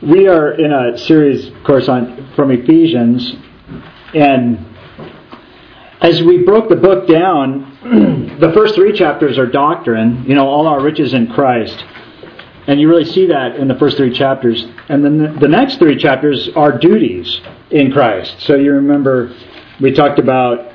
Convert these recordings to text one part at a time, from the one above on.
we are in a series, of course, from Ephesians, and as we broke the book down, the first 3 chapters are doctrine, all our riches in Christ. And you really see that in the first 3 chapters. And then the next 3 chapters are duties in Christ. So you remember we talked about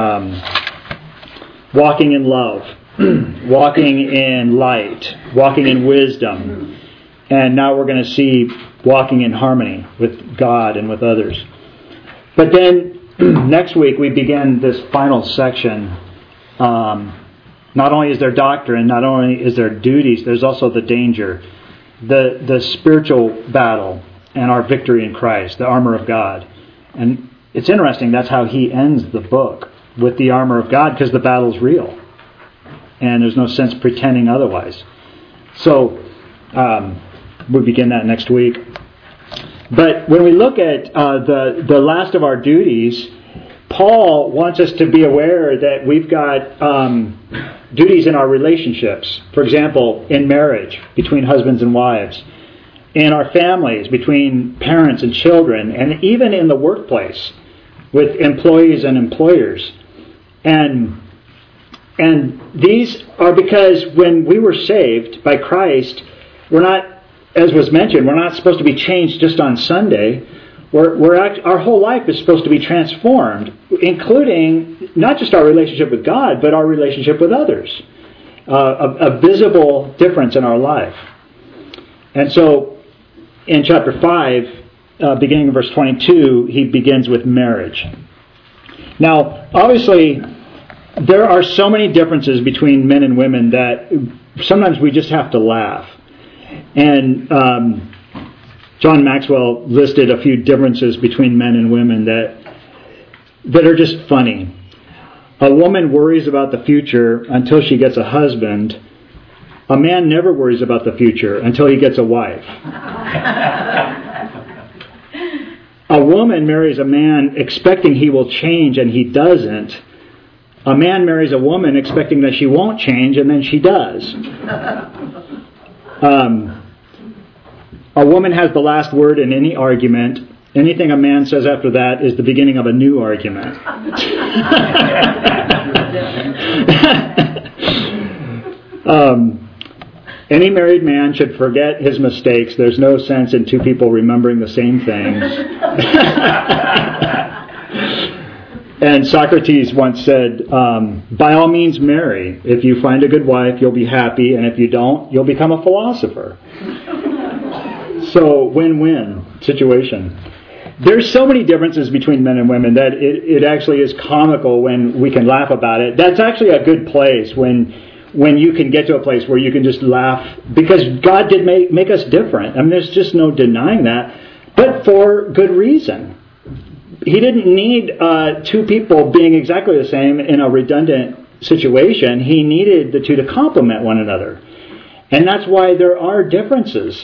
walking in love, walking in light, walking in wisdom. And now we're going to see walking in harmony with God and with others. But then next week we begin this final section. Not only is there doctrine, not only is there duties, there's also the danger, the spiritual battle, and our victory in Christ, the armor of God. And it's interesting, that's how he ends the book, with the armor of God, because the battle's real. And there's no sense pretending otherwise. So, we'll begin that next week. But when we look at the last of our duties, Paul wants us to be aware that we've got duties in our relationships. For example, in marriage, between husbands and wives. In our families, between parents and children. And even in the workplace, with employees and employers. And these are because when we were saved by Christ, we're not, as was mentioned, we're not supposed to be changed just on Sunday. Our whole life is supposed to be transformed, including not just our relationship with God, but our relationship with others. A visible difference in our life. And so, in chapter 5, beginning in verse 22, he begins with marriage. Now, obviously, there are so many differences between men and women that sometimes we just have to laugh. And John Maxwell listed a few differences between men and women that are just funny. A woman worries about the future until she gets a husband. A man never worries about the future until he gets a wife. A woman marries a man expecting he will change and he doesn't. A man marries a woman expecting that she won't change and then she does. A woman has the last word in any argument. Anything a man says after that is the beginning of a new argument. Any married man should forget his mistakes. There's no sense in 2 people remembering the same things. And Socrates once said, by all means marry. If you find a good wife, you'll be happy. And if you don't, you'll become a philosopher. So, win-win situation. There's so many differences between men and women that it actually is comical when we can laugh about it. That's actually a good place when you can get to a place where you can just laugh, because God did make us different. I mean, there's just no denying that, but for good reason. He didn't need 2 people being exactly the same in a redundant situation. He needed the 2 to complement one another. And that's why there are differences.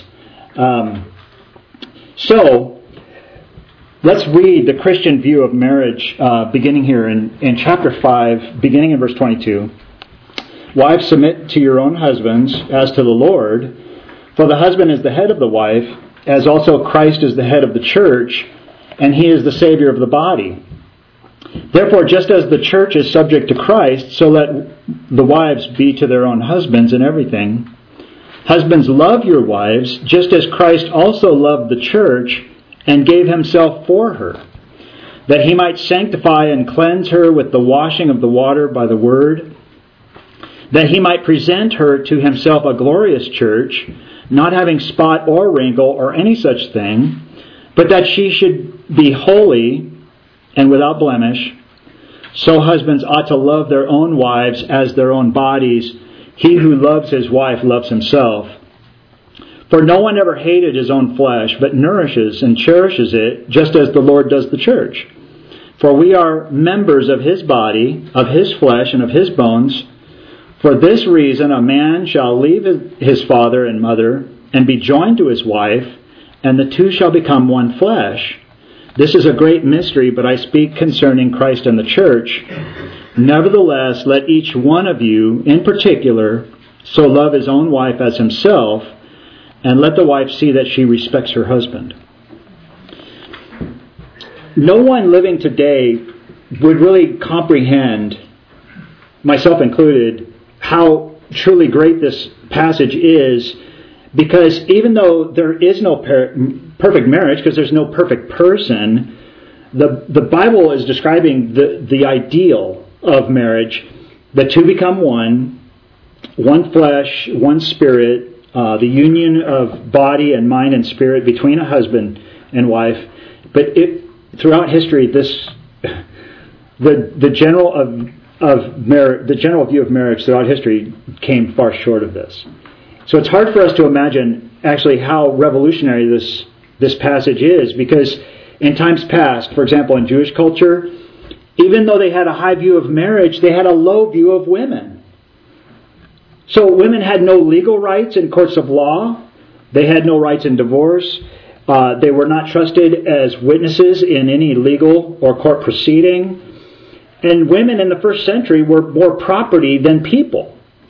So, let's read the Christian view of marriage beginning here in chapter 5, beginning in verse 22. Wives, submit to your own husbands as to the Lord, for the husband is the head of the wife, as also Christ is the head of the church, and he is the Savior of the body. Therefore, just as the church is subject to Christ, so let the wives be to their own husbands in everything. Husbands, love your wives, just as Christ also loved the church and gave himself for her, that he might sanctify and cleanse her with the washing of the water by the word, that he might present her to himself a glorious church, not having spot or wrinkle or any such thing, but that she should be holy and without blemish. So husbands ought to love their own wives as their own bodies. He who loves his wife loves himself. For no one ever hated his own flesh, but nourishes and cherishes it, just as the Lord does the church. For we are members of his body, of his flesh, and of his bones. For this reason a man shall leave his father and mother, and be joined to his wife, and the 2 shall become one flesh. This is a great mystery, but I speak concerning Christ and the church. Nevertheless, let each one of you, in particular, so love his own wife as himself, and let the wife see that she respects her husband. No one living today would really comprehend, myself included, how truly great this passage is, because even though there is no perfect marriage, because there's no perfect person, the Bible is describing the ideal of marriage. The two become one flesh, one spirit, the union of body and mind and spirit between a husband and wife. But throughout history, the general view of marriage throughout history came far short of this. So it's hard for us to imagine actually how revolutionary this passage is, because in times past, for example, in Jewish culture, even though they had a high view of marriage, they had a low view of women. So women had no legal rights in courts of law. They had no rights in divorce. They were not trusted as witnesses in any legal or court proceeding. And women in the first century were more property than people.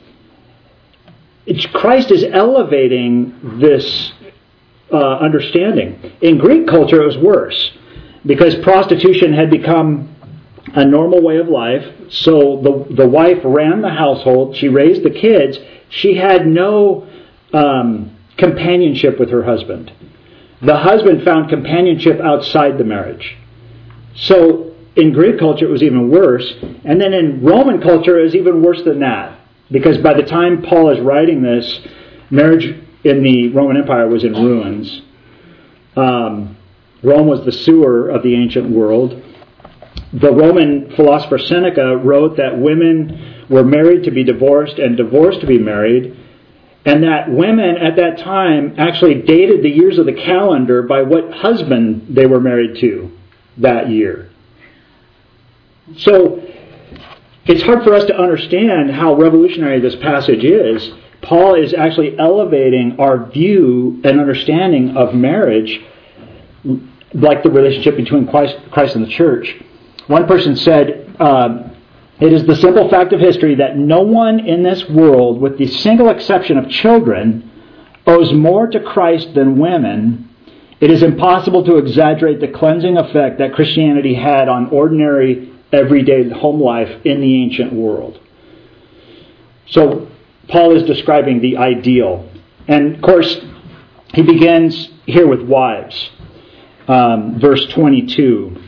Christ is elevating this understanding. In Greek culture, it was worse, because prostitution had become a normal way of life. So the wife ran the household. She raised the kids. She had no companionship with her husband. The husband found companionship outside the marriage. So in Greek culture, it was even worse. And then in Roman culture, it was even worse than that. Because by the time Paul is writing this, marriage in the Roman Empire was in ruins. Rome was the sewer of the ancient world. The Roman philosopher Seneca wrote that women were married to be divorced and divorced to be married, and that women at that time actually dated the years of the calendar by what husband they were married to that year. So it's hard for us to understand how revolutionary this passage is. Paul is actually elevating our view and understanding of marriage, like the relationship between Christ and the church. One person said, it is the simple fact of history that no one in this world, with the single exception of children, owes more to Christ than women. It is impossible to exaggerate the cleansing effect that Christianity had on ordinary, everyday home life in the ancient world. So Paul is describing the ideal. And of course, he begins here with wives. Verse 22.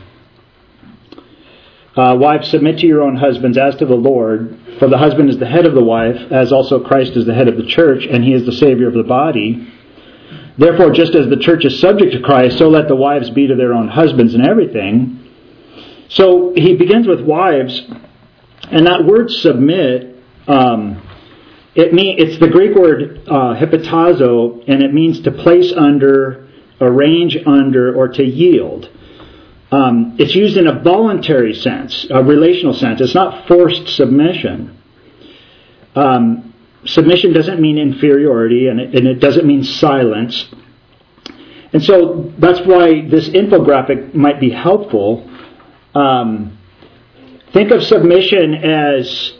Wives, submit to your own husbands as to the Lord, for the husband is the head of the wife, as also Christ is the head of the church, and he is the Savior of the body. Therefore, just as the church is subject to Christ, so let the wives be to their own husbands in everything. So he begins with wives, and that word submit, it's the Greek word hypotazo, and it means to place under, arrange under, or to yield. It's used in a voluntary sense, a relational sense. It's not forced submission. Submission doesn't mean inferiority, and it doesn't mean silence. And so that's why this infographic might be helpful. Think of submission as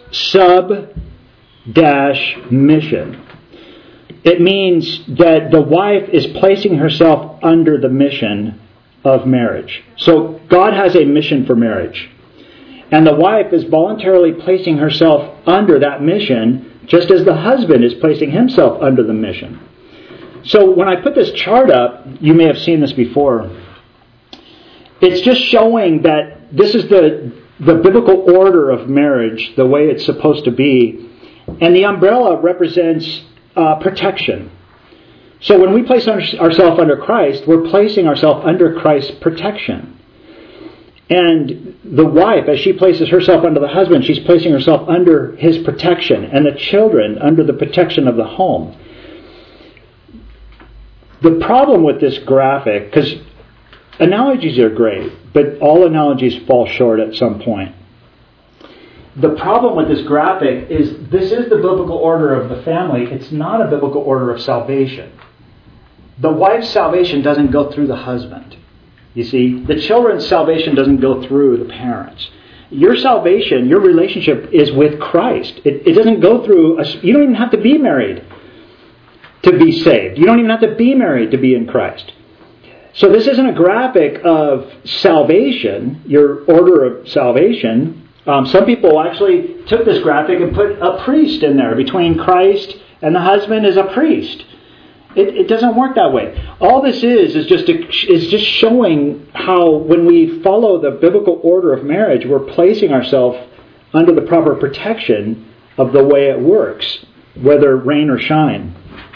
sub-mission. It means that the wife is placing herself under the mission of marriage. So God has a mission for marriage. And the wife is voluntarily placing herself under that mission, just as the husband is placing himself under the mission. So when I put this chart up, you may have seen this before. It's just showing that this is the biblical order of marriage, the way it's supposed to be. And the umbrella represents protection. So when we place ourselves under Christ, we're placing ourselves under Christ's protection. And the wife, as she places herself under the husband, she's placing herself under his protection, and the children under the protection of the home. The problem with this graphic, because analogies are great, but all analogies fall short at some point. The problem with this graphic is this is the biblical order of the family. It's not a biblical order of salvation. The wife's salvation doesn't go through the husband. You see, the children's salvation doesn't go through the parents. Your salvation, your relationship is with Christ. It doesn't go through, you don't even have to be married. to be saved. You don't even have to be married to be in Christ. So this isn't a graphic of salvation, your order of salvation. Some people actually took this graphic and put a priest in there. Between Christ and the husband is a priest. It doesn't work that way. All this is just showing how when we follow the biblical order of marriage, we're placing ourselves under the proper protection of the way it works, whether rain or shine.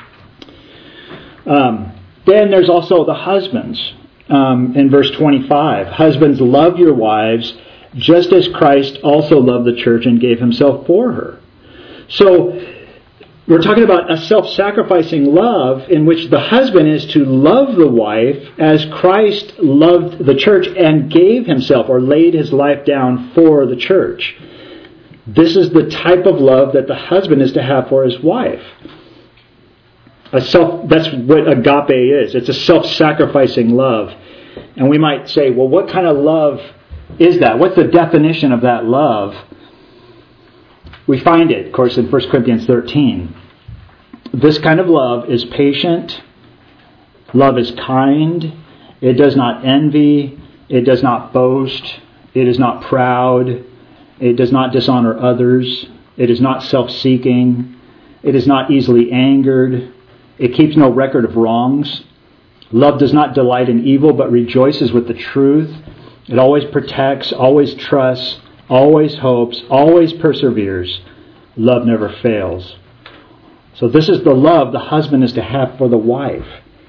Then there's also the husbands. In verse 25, husbands, love your wives, just as Christ also loved the church and gave himself for her. So we're talking about a self-sacrificing love in which the husband is to love the wife as Christ loved the church and gave himself or laid his life down for the church. This is the type of love that the husband is to have for his wife. That's what agape is. It's a self-sacrificing love. And we might say, well, what kind of love is that? What's the definition of that love? We find it, of course, in 1 Corinthians 13. This kind of love is patient. Love is kind. It does not envy. It does not boast. It is not proud. It does not dishonor others. It is not self-seeking. It is not easily angered. It keeps no record of wrongs. Love does not delight in evil, but rejoices with the truth. It always protects, always trusts, always hopes, always perseveres. Love never fails. So this is the love the husband is to have for the wife.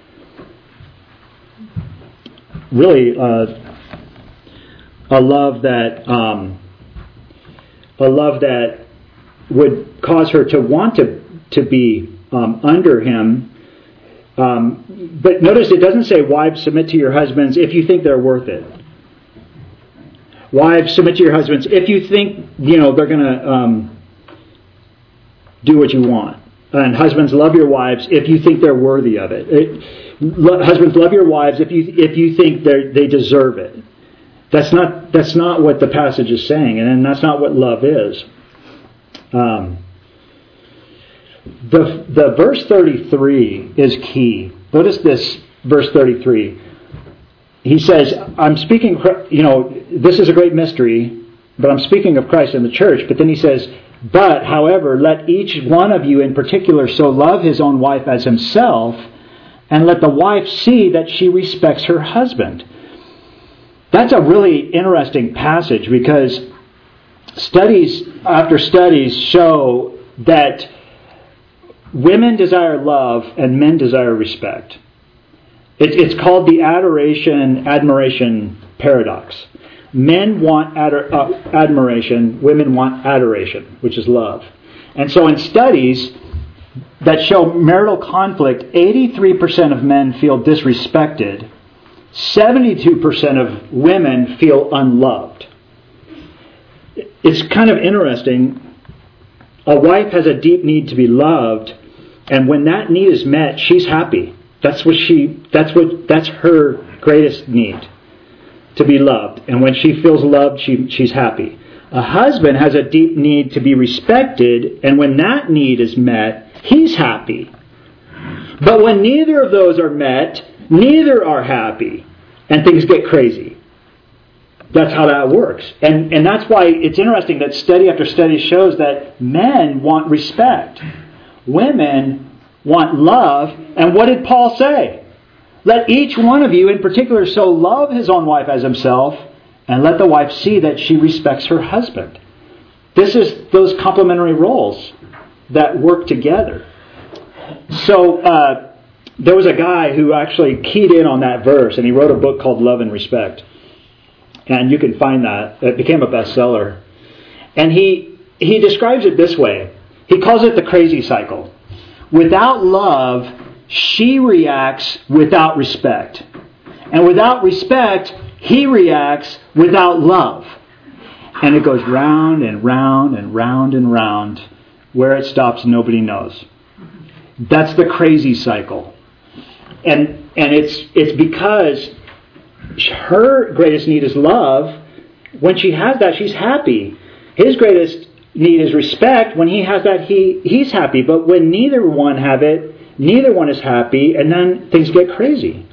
Really, a love that would cause her to want to be under him. But notice it doesn't say, wives, submit to your husbands if you think they're worth it. Wives, submit to your husbands if you think, they're going to do what you want. And husbands, love your wives if you think they're worthy of it. Husbands, love your wives if you think they deserve it. That's not what the passage is saying, and that's not what love is. The verse 33 is key. Notice this, verse 33. He says, I'm speaking, this is a great mystery, but I'm speaking of Christ and the church. But then he says, but, however, let each one of you in particular so love his own wife as himself, and let the wife see that she respects her husband. That's a really interesting passage because studies after studies show that women desire love and men desire respect. It's called the adoration-admiration paradox. Men want admiration, women want adoration, which is love. And so in studies that show marital conflict, 83% of men feel disrespected, 72% of women feel unloved. It's kind of interesting. A wife has a deep need to be loved, and when that need is met, she's happy. That's her greatest need, to be loved. And when she feels loved, she's happy. A husband has a deep need to be respected, and when that need is met, he's happy. But when neither of those are met, neither are happy, and things get crazy. That's how that works. And that's why it's interesting that study after study shows that men want respect. Women want love. And what did Paul say? Let each one of you in particular so love his own wife as himself, and let the wife see that she respects her husband. This is those complementary roles that work together. So there was a guy who actually keyed in on that verse, and he wrote a book called Love and Respect. And you can find that. It became a bestseller. And he describes it this way. He calls it the crazy cycle. Without love, she reacts without respect. And without respect, he reacts without love. And it goes round and round and round and round. Where it stops, nobody knows. That's the crazy cycle. And it's because her greatest need is love. When she has that, she's happy. His greatest need is respect. When he has that, he's happy. But when neither one have it, neither one is happy, and then things get crazy.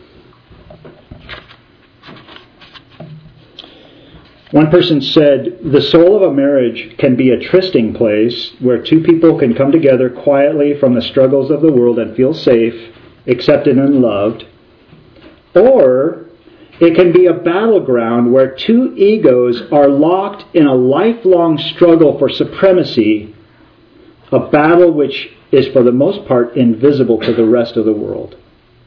One person said, the soul of a marriage can be a trysting place where two people can come together quietly from the struggles of the world and feel safe, accepted and loved. Or it can be a battleground where two egos are locked in a lifelong struggle for supremacy, a battle which is for the most part invisible to the rest of the world.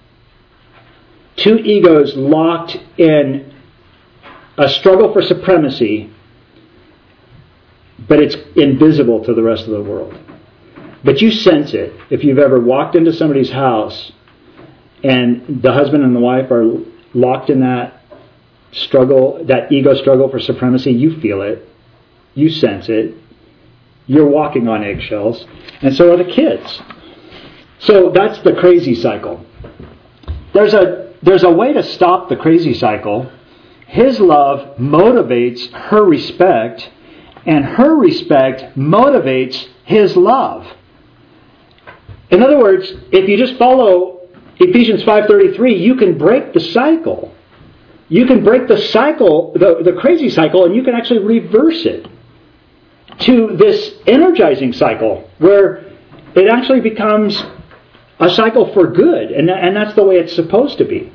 Two egos locked in a struggle for supremacy, but it's invisible to the rest of the world. But you sense it. If you've ever walked into somebody's house and the husband and the wife are locked in that struggle, that ego struggle for supremacy, you feel it. You sense it. You're walking on eggshells. And so are the kids. So that's the crazy cycle. There's a way to stop the crazy cycle. His love motivates her respect, and her respect motivates his love. In other words, if you just follow Ephesians 5:33, you can break the cycle. You can break the cycle, the crazy cycle, and you can actually reverse it to this energizing cycle where it actually becomes a cycle for good, and that's the way it's supposed to be.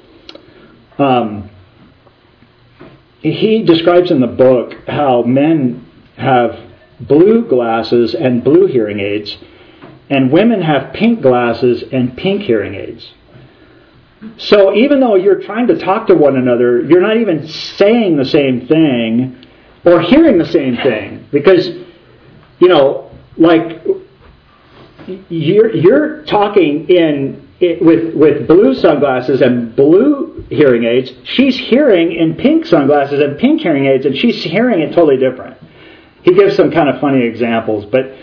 He describes in the book how men have blue glasses and blue hearing aids, and women have pink glasses and pink hearing aids. So even though you're trying to talk to one another, you're not even saying the same thing or hearing the same thing, because, you know, like you're talking with blue sunglasses and blue hearing aids. She's hearing in pink sunglasses and pink hearing aids, and she's hearing it totally different. He gives some kind of funny examples, but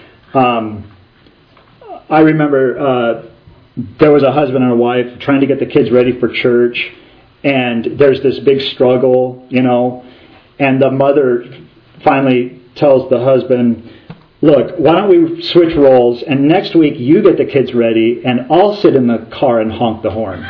I remember there was a husband and a wife trying to get the kids ready for church, and there's this big struggle, you know, and the mother finally tells the husband, look, why don't we switch roles, and next week you get the kids ready, and I'll sit in the car and honk the horn.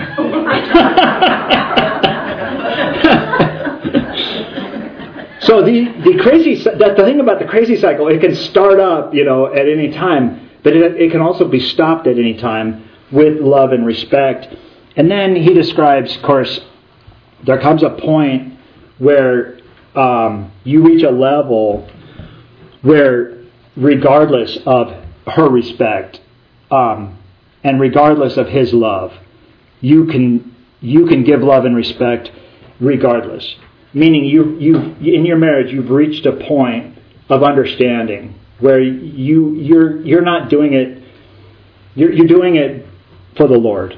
So the thing about the crazy cycle, it can start up, you know, at any time, but it can also be stopped at any time with love and respect. And then he describes, of course, there comes a point where you reach a level where, regardless of her respect and regardless of his love, you can give love and respect regardless. Meaning, you in your marriage, you've reached a point of understanding where you're not doing it. You're doing it for the Lord.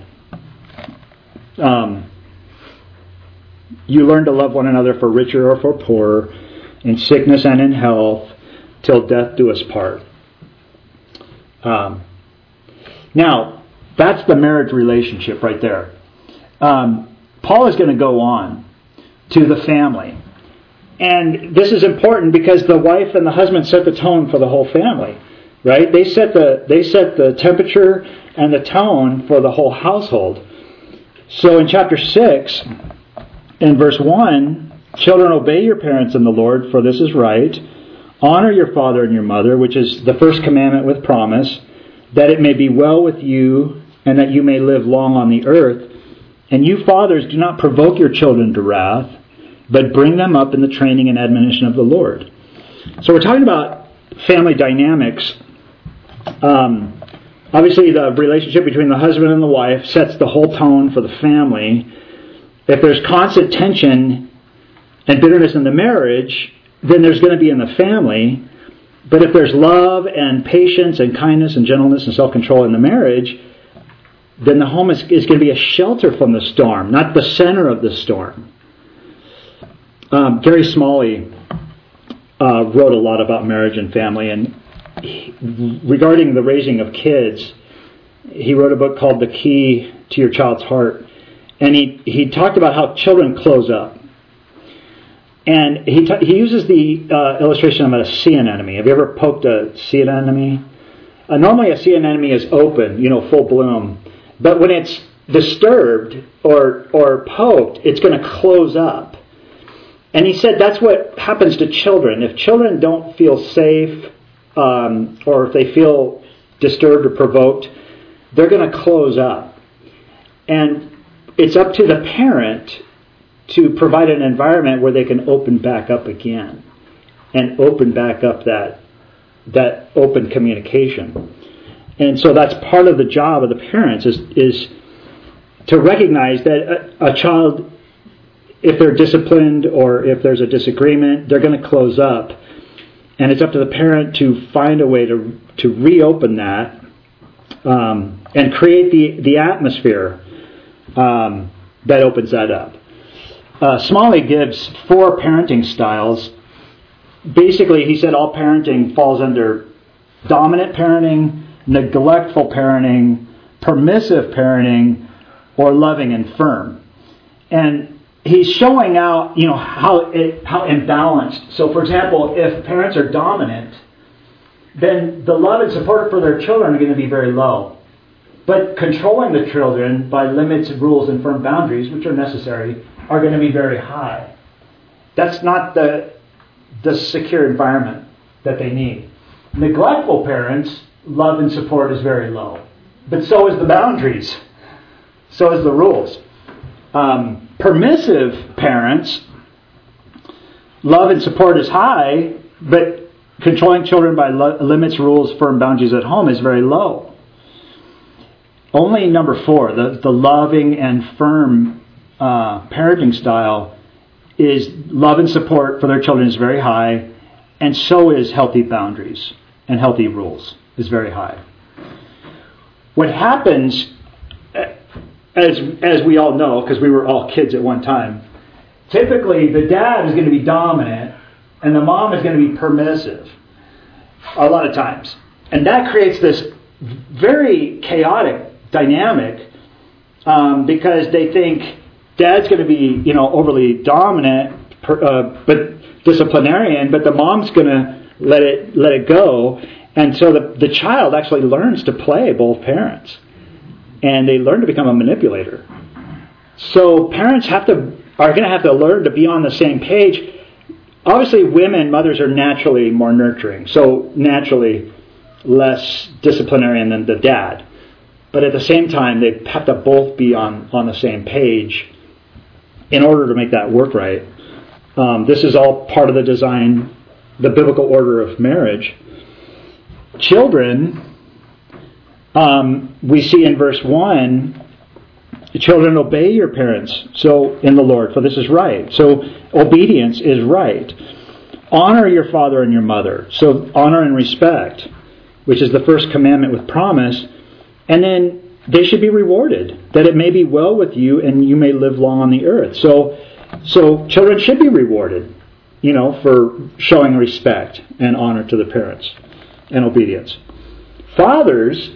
You learn to love one another for richer or for poorer, in sickness and in health, till death do us part. Now, that's the marriage relationship right there. Paul is going to go on to the family. And this is important because the wife and the husband set the tone for the whole family. Right? They set the temperature and the tone for the whole household. So in chapter 6, in verse 1, children, obey your parents in the Lord, for this is right. Honor your father and your mother, which is the first commandment with promise, that it may be well with you and that you may live long on the earth. And you fathers, do not provoke your children to wrath, but bring them up in the training and admonition of the Lord. So we're talking about family dynamics. Obviously, the relationship between the husband and the wife sets the whole tone for the family. If there's constant tension and bitterness in the marriage, then there's going to be in the family. But if there's love and patience and kindness and gentleness and self-control in the marriage, then the home is going to be a shelter from the storm, not the center of the storm. Gary Smalley wrote a lot about marriage and family, and regarding the raising of kids, he wrote a book called The Key to Your Child's Heart. And he talked about how children close up. And he uses the illustration of a sea anemone. Have you ever poked a sea anemone? Normally a sea anemone is open, full bloom. But when it's disturbed or poked, it's going to close up. And he said that's what happens to children. If children don't feel safe, or if they feel disturbed or provoked, they're going to close up. And it's up to the parent to provide an environment where they can open back up again and open back up that open communication. And so that's part of the job of the parents is to recognize that a child, if they're disciplined or if there's a disagreement, they're going to close up. And it's up to the parent to find a way to reopen that and create the atmosphere that opens that up. Smalley gives 4 parenting styles. Basically, he said all parenting falls under dominant parenting, neglectful parenting, permissive parenting, or loving and firm. And he's showing out, how imbalanced. So, for example, if parents are dominant, then the love and support for their children are going to be very low. But controlling the children by limits, rules, and firm boundaries, which are necessary, are going to be very high. That's not the secure environment that they need. Neglectful parents, love and support is very low. But so is the boundaries. So is the rules. Permissive parents, love and support is high, but controlling children by limits, rules, firm boundaries at home is very low. Only number 4, the loving and firm parenting style, is love and support for their children is very high, and so is healthy boundaries and healthy rules is very high. What happens, as we all know, because we were all kids at one time, typically the dad is going to be dominant and the mom is going to be permissive a lot of times. And that creates this very chaotic dynamic because they think dad's going to be, overly dominant, but disciplinarian, but the mom's going to let it go. And so the child actually learns to play both parents. And they learn to become a manipulator. So parents are going to have to learn to be on the same page. Obviously, mothers are naturally more nurturing, so naturally less disciplinarian than the dad. But at the same time, they have to both be on the same page in order to make that work right. This is all part of the design, the biblical order of marriage. Children, we see in verse 1, children, obey your parents so in the Lord, for this is right. So obedience is right. Honor your father and your mother. So honor and respect, which is the first commandment with promise. And then they should be rewarded, that it may be well with you and you may live long on the earth. So children should be rewarded, for showing respect and honor to the parents and obedience. Fathers,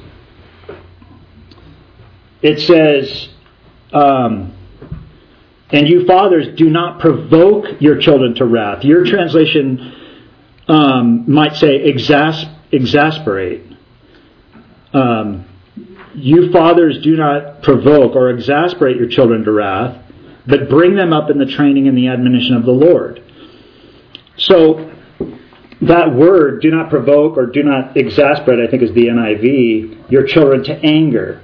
it says, and you fathers, do not provoke your children to wrath. Your translation might say exasperate. You fathers, do not provoke or exasperate your children to wrath, but bring them up in the training and the admonition of the Lord. So that word, do not provoke or do not exasperate, I think is the NIV, your children to anger.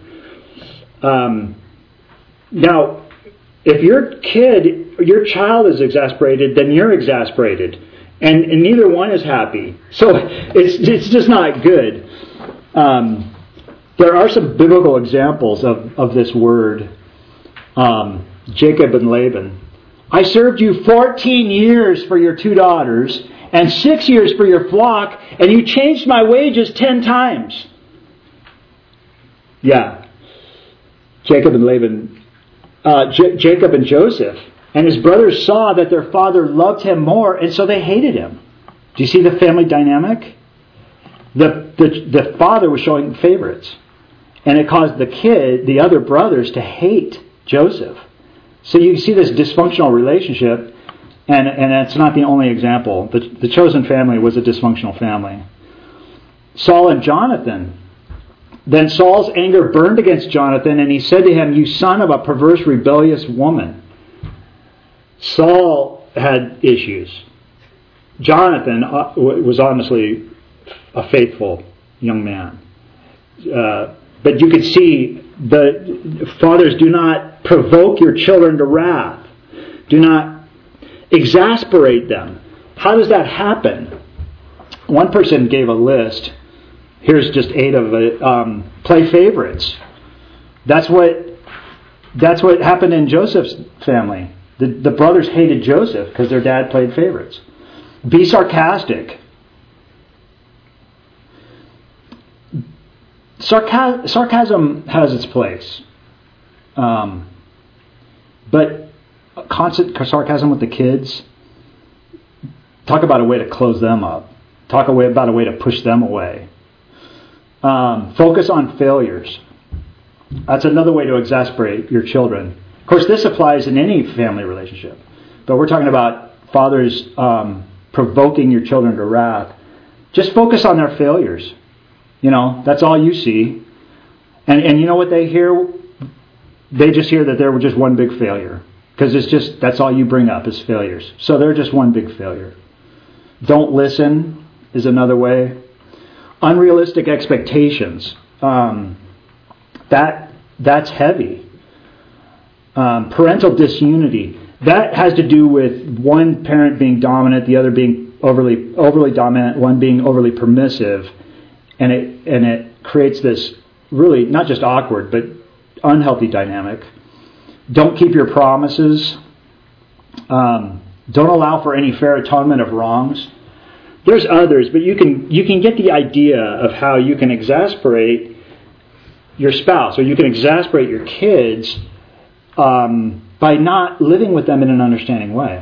Now, if your child is exasperated, then you're exasperated. And neither one is happy. So it's just not good. There are some biblical examples of this word. Jacob and Laban. I served you 14 years for your 2 daughters and 6 years for your flock, and you changed my wages 10 times. Yeah. Jacob and Laban. Jacob and Joseph. And his brothers saw that their father loved him more, and so they hated him. Do you see the family dynamic? The father was showing favorites. And it caused the other brothers, to hate Joseph. So you see this dysfunctional relationship, and it's not the only example. The chosen family was a dysfunctional family. Saul and Jonathan. Then Saul's anger burned against Jonathan, and he said to him, "You son of a perverse, rebellious woman." Saul had issues. Jonathan was honestly a faithful young man. But you could see the fathers, do not provoke your children to wrath. Do not exasperate them. How does that happen? One person gave a list. Here's just 8 of it. Play favorites. That's what happened in Joseph's family. The brothers hated Joseph because their dad played favorites. Be sarcastic. Sarcasm has its place. But constant sarcasm with the kids, talk about a way to close them up. Talk about a way to push them away. Focus on failures. That's another way to exasperate your children. Of course, this applies in any family relationship. But we're talking about fathers provoking your children to wrath. Just focus on their failures. That's all you see. And you know what they hear? They just hear that they were just one big failure. Because that's all you bring up is failures. So they're just one big failure. Don't listen is another way. Unrealistic expectations. That's heavy. Parental disunity. That has to do with one parent being dominant, the other being overly dominant, one being overly permissive, and it creates this really not just awkward but unhealthy dynamic. Don't keep your promises. Don't allow for any fair atonement of wrongs. There's others, but you can get the idea of how you can exasperate your spouse or you can exasperate your kids by not living with them in an understanding way.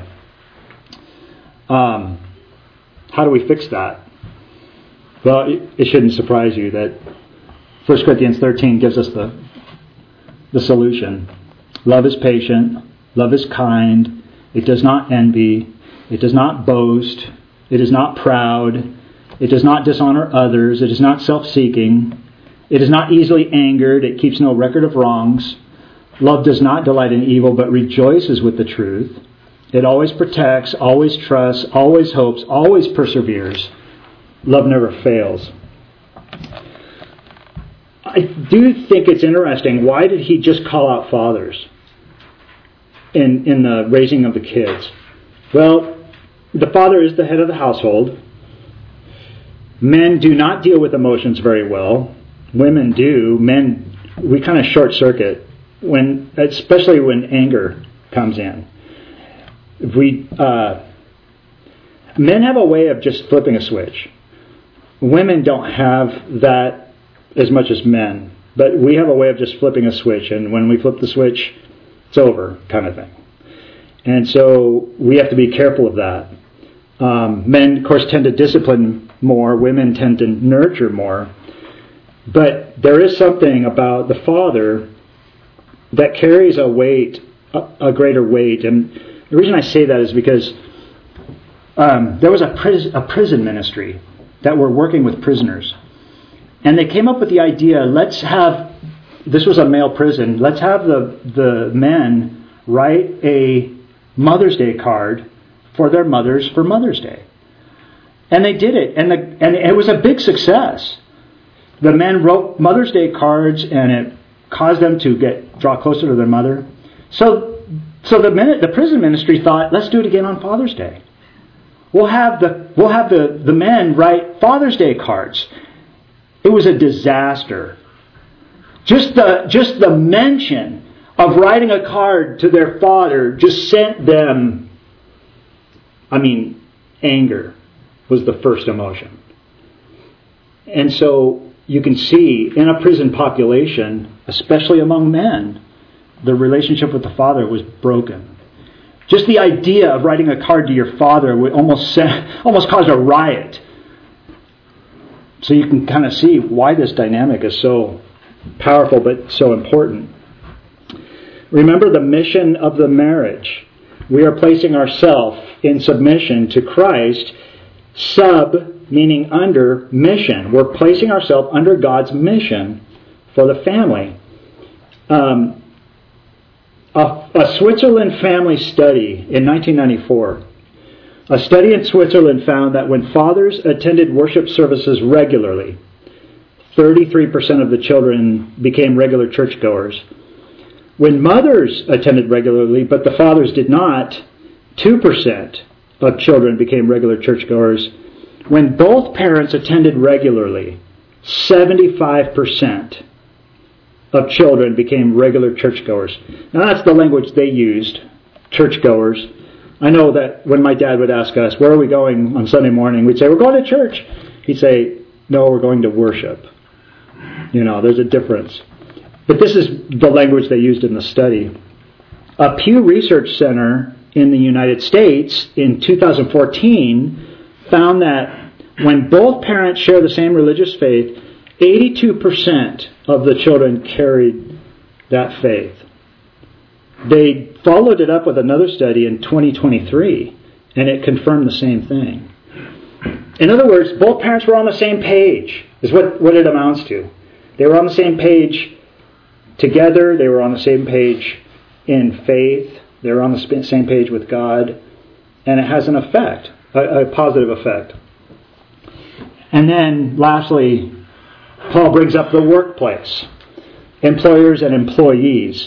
How do we fix that? Well, it shouldn't surprise you that 1 Corinthians 13 gives us the solution. Love is patient. Love is kind. It does not envy. It does not boast. It is not proud. It does not dishonor others. It is not self-seeking. It is not easily angered. It keeps no record of wrongs. Love does not delight in evil, but rejoices with the truth. It always protects, always trusts, always hopes, always perseveres. Love never fails. I do think it's interesting. Why did he just call out fathers in the raising of the kids? Well, the father is the head of the household. Men do not deal with emotions very well. Women do. Men, we kind of short circuit especially when anger comes in. Men have a way of just flipping a switch. Women don't have that as much as men, but we have a way of just flipping a switch, and when we flip the switch, it's over, kind of thing. And so we have to be careful of that. Men, of course, tend to discipline more. Women tend to nurture more. But there is something about the father that carries a greater weight. And the reason I say that is because there was a prison ministry that were working with prisoners. And they came up with the idea, this was a male prison, let's have the men write a Mother's Day card for their mothers for Mother's Day. And they did it, and it was a big success. The men wrote Mother's Day cards, and it caused them to draw closer to their mother. So the prison ministry thought, let's do it again on Father's Day. We'll have the men write Father's Day cards. It was a disaster. Just the mention of writing a card to their father just sent them, anger was the first emotion. And so you can see in a prison population, especially among men, the relationship with the father was broken. Just the idea of writing a card to your father would almost cause a riot. So you can kind of see why this dynamic is so powerful but so important. Remember the mission of the marriage. We are placing ourselves in submission to Christ, sub meaning under mission. We're placing ourselves under God's mission for the family. A Switzerland family study in 1994. A study in Switzerland found that when fathers attended worship services regularly, 33% of the children became regular churchgoers. When mothers attended regularly, but the fathers did not, 2% of children became regular churchgoers. When both parents attended regularly, 75% of children became regular churchgoers. Now that's the language they used, churchgoers. I know that when my dad would ask us, where are we going on Sunday morning? We'd say, we're going to church. He'd say, no, we're going to worship. There's a difference. But this is the language they used in the study. A Pew Research Center in the United States in 2014 found that when both parents share the same religious faith, 82% of the children carried that faith. They followed it up with another study in 2023, and it confirmed the same thing. In other words, both parents were on the same page, is what it amounts to. They were on the same page together. They were on the same page in faith. They were on the same page with God. And it has an effect, a positive effect. And then, lastly, Paul brings up the workplace, employers and employees.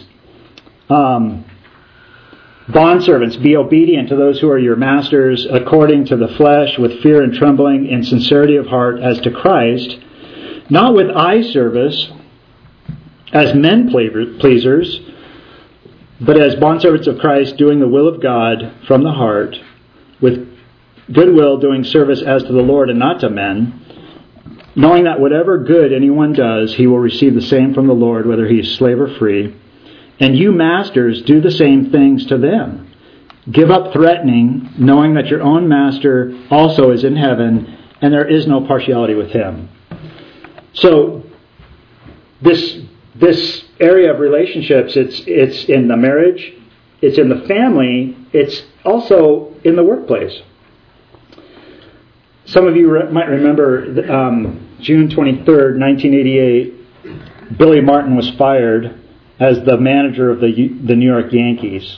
Bondservants, be obedient to those who are your masters, according to the flesh, with fear and trembling, in sincerity of heart, as to Christ, not with eye service, as men pleasers, but as bondservants of Christ, doing the will of God from the heart, with goodwill doing service as to the Lord and not to men, knowing that whatever good anyone does, he will receive the same from the Lord, whether he is slave or free. And you masters, do the same things to them. Give up threatening, knowing that your own master also is in heaven, and there is no partiality with him. So, this area of relationships, it's in the marriage, it's in the family, it's also in the workplace. Some of you might remember June 23rd, 1988, Billy Martin was fired as the manager of the New York Yankees.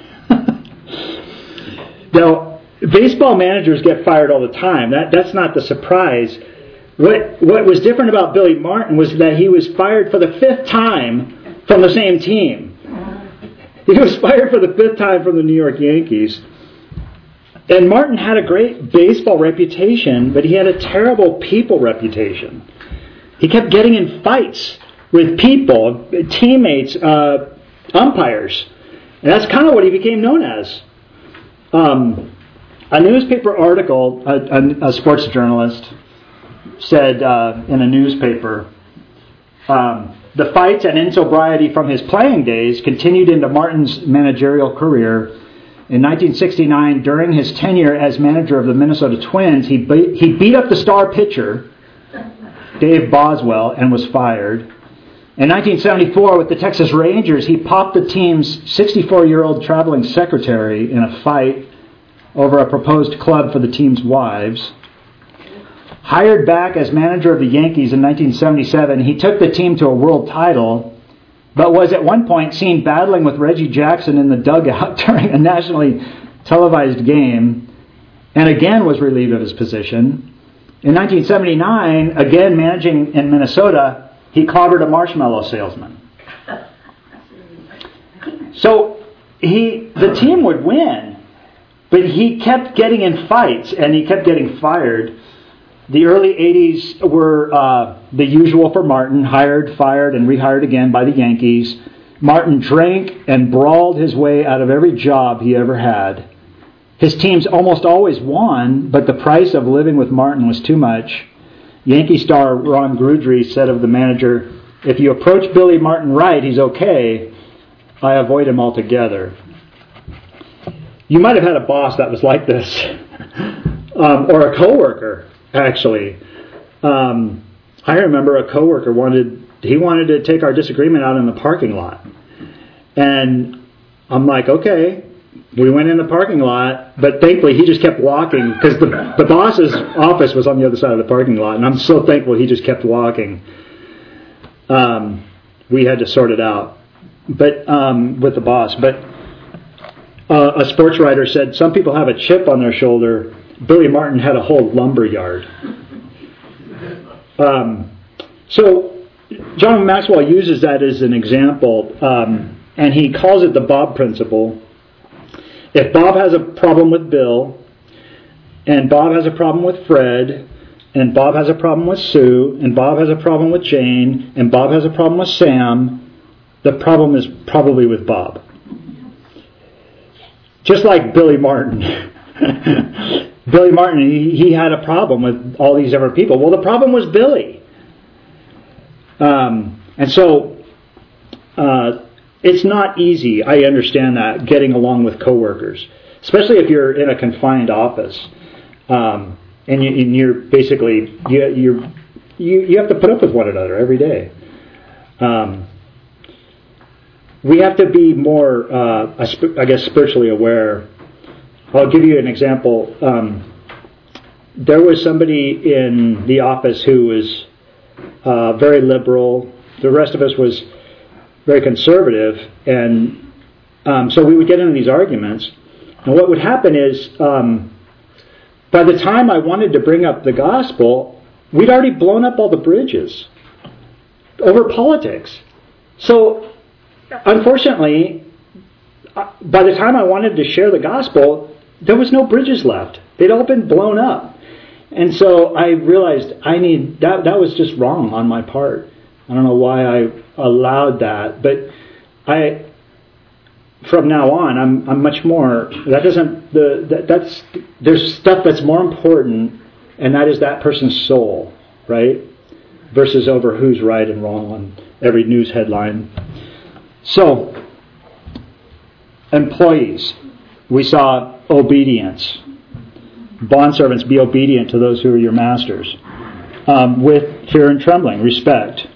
Now, baseball managers get fired all the time. That's not the surprise. What was different about Billy Martin was that he was fired for the 5th time from the same team. He was fired for the 5th time from the New York Yankees. And Martin had a great baseball reputation, but he had a terrible people reputation. He kept getting in fights with people, teammates, umpires. And that's kind of what he became known as. A newspaper article, a sports journalist said in a newspaper, the fights and insobriety from his playing days continued into Martin's managerial career. In 1969, during his tenure as manager of the Minnesota Twins, he beat up the star pitcher, Dave Boswell, and was fired. In 1974, with the Texas Rangers, he popped the team's 64-year-old traveling secretary in a fight over a proposed club for the team's wives. Hired back as manager of the Yankees in 1977, he took the team to a world title, but was at one point seen battling with Reggie Jackson in the dugout during a nationally televised game, and again was relieved of his position. In 1979, again managing in Minnesota, he clobbered a marshmallow salesman. So the team would win, but he kept getting in fights and he kept getting fired. The early 80s were the usual for Martin, hired, fired, and rehired again by the Yankees. Martin drank and brawled his way out of every job he ever had. His teams almost always won, but the price of living with Martin was too much. Yankee star Ron Guidry said of the manager, "If you approach Billy Martin right, he's okay. I avoid him altogether." You might have had a boss that was like this, or a coworker. Actually, I remember a coworker wanted to take our disagreement out in the parking lot, and I'm like, okay, we went in the parking lot, but thankfully he just kept walking because the boss's office was on the other side of the parking lot, and I'm so thankful he just kept walking. We had to sort it out, but with the boss. But a sports writer said some people have a chip on their shoulder. Billy Martin had a whole lumber yard. So John Maxwell uses that as an example, and he calls it the Bob principle. If Bob has a problem with Bill, and Bob has a problem with Fred, and Bob has a problem with Sue, and Bob has a problem with Jane, and Bob has a problem with Sam, the problem is probably with Bob. Just like Billy Martin. Billy Martin, he had a problem with all these different people. Well, the problem was Billy. And so it's not easy, I understand that, getting along with coworkers, especially if you're in a confined office, and you're basically you have to put up with one another every day. We have to be more, I guess, spiritually aware. I'll give you an example. There was somebody in the office who was very liberal. The rest of us was very conservative, and so we would get into these arguments. And what would happen is, by the time I wanted to bring up the gospel, we'd already blown up all the bridges over politics. So, unfortunately, by the time I wanted to share the gospel, there was no bridges left. They'd all been blown up. And so I realized that was just wrong on my part. I don't know why I allowed that, but from now on, I'm much more. There's stuff that's more important, and that is that person's soul, right? Versus over who's right and wrong on every news headline. So, employees, we saw obedience. Bondservants, be obedient to those who are your masters, with fear and trembling, respect.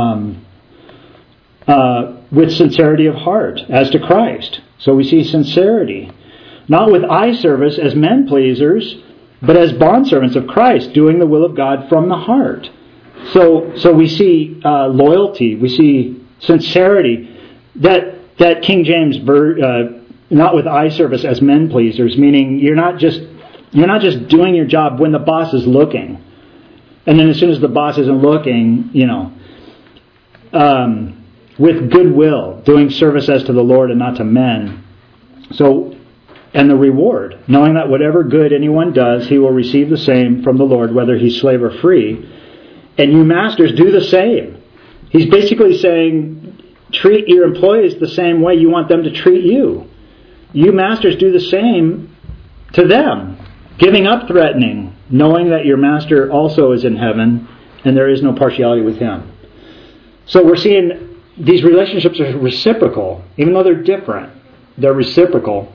With sincerity of heart, as to Christ. So we see sincerity. Not with eye service as men pleasers, but as bondservants of Christ, doing the will of God from the heart. So we see loyalty, we see sincerity. That King James not with eye service as men pleasers, meaning you're not just doing your job when the boss is looking, and then as soon as the boss isn't looking, with goodwill, doing service as to the Lord and not to men. So, and the reward, knowing that whatever good anyone does, he will receive the same from the Lord, whether he's slave or free. And you masters, do the same. He's basically saying, treat your employees the same way you want them to treat you. You masters, do the same to them, giving up threatening, knowing that your master also is in heaven, and there is no partiality with him. So we're seeing these relationships are reciprocal, even though they're different. They're reciprocal.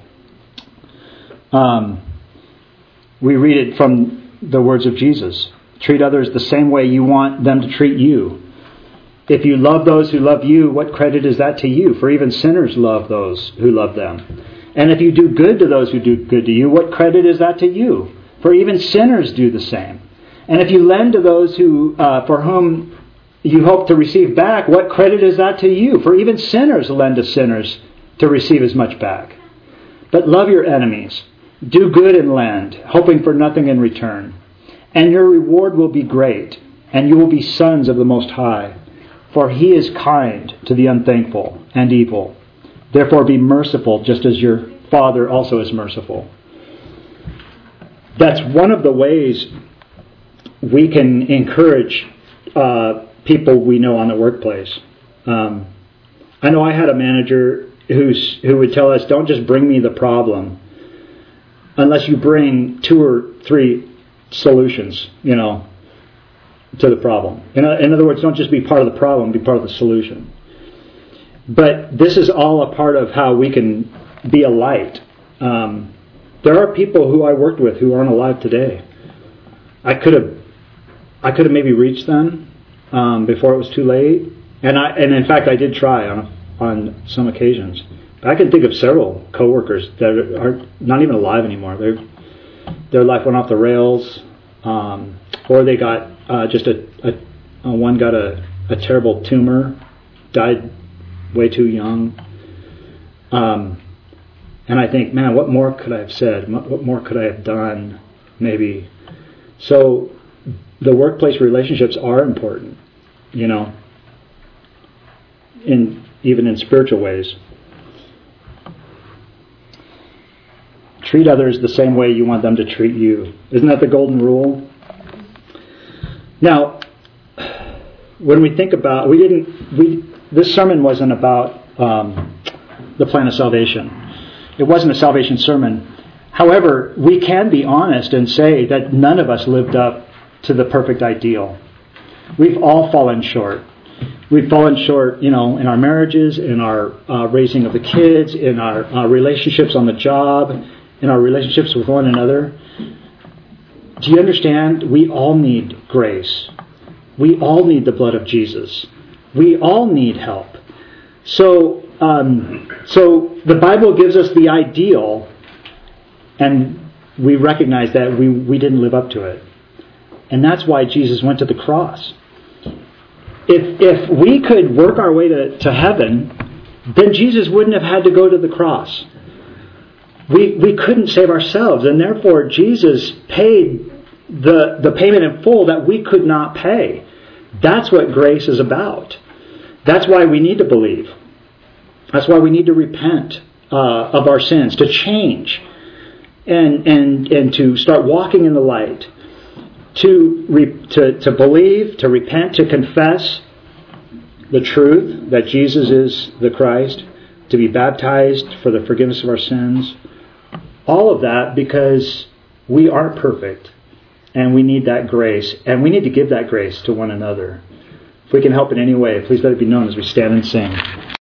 We read it from the words of Jesus. Treat others the same way you want them to treat you. If you love those who love you, what credit is that to you? For even sinners love those who love them. And if you do good to those who do good to you, what credit is that to you? For even sinners do the same. And if you lend to those who for whom you hope to receive back, what credit is that to you? For even sinners lend to sinners to receive as much back. But love your enemies. Do good and lend, hoping for nothing in return. And your reward will be great, and you will be sons of the Most High. For He is kind to the unthankful and evil. Therefore be merciful, just as your Father also is merciful. That's one of the ways we can encourage people we know on the workplace. I know I had a manager who would tell us, don't just bring me the problem unless you bring 2 or 3 solutions, to the problem. In other words, don't just be part of the problem, be part of the solution. But this is all a part of how we can be a light. There are people who I worked with who aren't alive today. I could have maybe reached them before it was too late, and in fact I did try on some occasions, I can think of several coworkers that are not even alive anymore. Their life went off the rails, or they got one got a terrible tumor, died way too young. And I think, man, what more could I have said? What more could I have done? Maybe. So the workplace relationships are important, even in spiritual ways. Treat others the same way you want them to treat you. Isn't that the golden rule? Now, when we think about, this sermon wasn't about the plan of salvation. It wasn't a salvation sermon. However, we can be honest and say that none of us lived up to the perfect ideal. We've all fallen short. We've fallen short, in our marriages, in our raising of the kids, in our relationships on the job, in our relationships with one another. Do you understand? We all need grace. We all need the blood of Jesus. We all need help. So the Bible gives us the ideal, and we recognize that we didn't live up to it. And that's why Jesus went to the cross. If we could work our way to heaven, then Jesus wouldn't have had to go to the cross. We couldn't save ourselves, and therefore Jesus paid the payment in full that we could not pay. That's what grace is about. That's why we need to believe. That's why we need to repent of our sins, to change, and to start walking in the light, to believe, to repent, to confess the truth that Jesus is the Christ, to be baptized for the forgiveness of our sins. All of that because we aren't perfect, and we need that grace, and we need to give that grace to one another. If we can help in any way, please let it be known as we stand and sing.